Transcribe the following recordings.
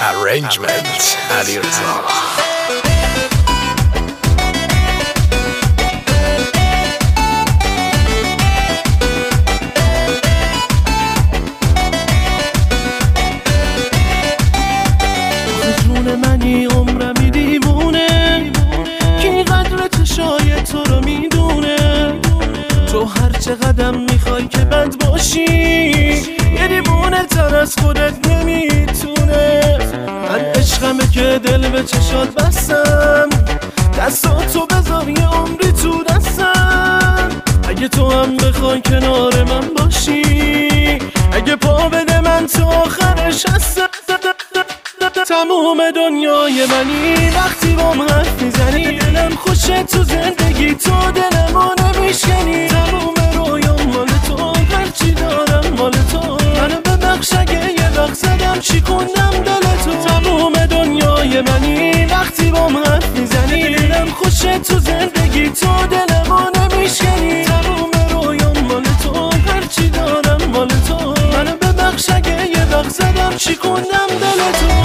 Arrangement علیرضا. جون منی عمرمی دیوونه کی قدر چشای تو رو میدونه. تو هر چه قدم میخوای که بد باشی یه دیوونه تر از خودت نمیتونه. من عشقمه که دل به چشات بستم، دستاتو بذار یه عمری تو دستم. اگه تو هم بخوای کنار من باشی، اگه پا بده من تا آخرش هستم. تموم دنیای منی وقتی بام حرف میزنی، دلم خوشه تو زندگی تو دلمو نمیشکنی. تموم رویام مال تو، هرچی دارم مال تو. منو ببخش اگه یه وقت زدم چی خوندم دل تو. تموم دنیای منی وقتی بام حرف میزنی، دلم خوشه تو زندگی تو دلمو نمیشکنی. تموم رویام مال تو، هرچی دارم مال تو. منو ببخش اگه یه وقت زدم چی خوندم دل تو.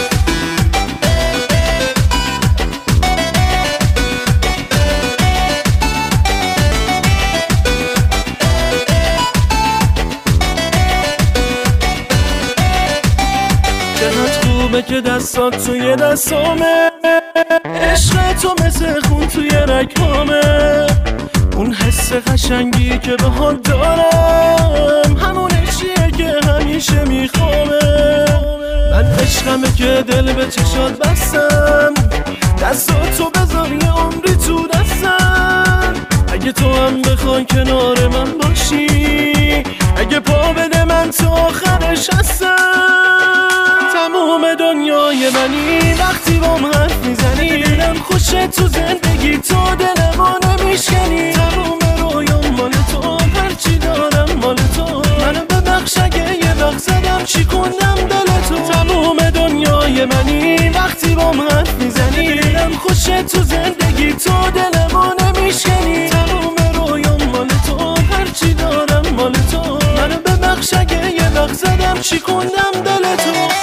که دستات توی دستامه، عشق تو مثل خون توی رگامه. اون حس قشنگی که بهات دارم همون عشقیه که همیشه میخوامه. من عشقمه که دل به چشات بستم، دستاتو بذار یه عمری تو دستم. اگه تو هم بخوای کنار من باشی، اگه پا بده من تا آخرش هستم. تموم دنیای منی وقتی بام حرف میزنی، دلم خوشه تو زندگی تو دلمو نمیشکنی. تموم رویام مال تو، هرچی دارم مال تو. منو ببخش اگه یه وقت زدم چی خوندم دل تو. تموم دنیای منی وقتی بام حرف میزنی، دلم خوشه تو زندگی تو دلمو نمیشکنی. تموم رویام مال تو، هرچی دارم مال تو. منو ببخش اگه یه وقت زدم چی خوندم دل تو.